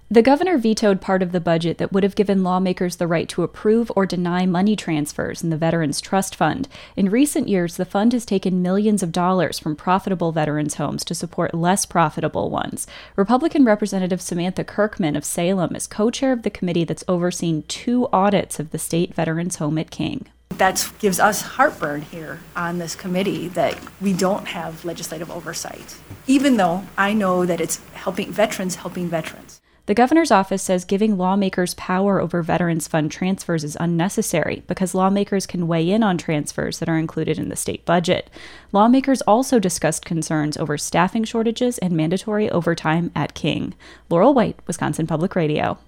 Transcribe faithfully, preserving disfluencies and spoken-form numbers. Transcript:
The governor vetoed part of the budget that would have given lawmakers the right to approve or deny money transfers in the Veterans Trust Fund. In recent years, the fund has taken millions of dollars from profitable veterans' homes to support less profitable ones. Republican Representative Samantha Kirkman of Salem is co-chair of the committee that's overseen two audits of the state veterans' home at King. That gives us heartburn here on this committee that we don't have legislative oversight, even though I know that it's helping veterans helping veterans. The governor's office says giving lawmakers power over Veterans Fund transfers is unnecessary because lawmakers can weigh in on transfers that are included in the state budget. Lawmakers also discussed concerns over staffing shortages and mandatory overtime at King. Laurel White, Wisconsin Public Radio.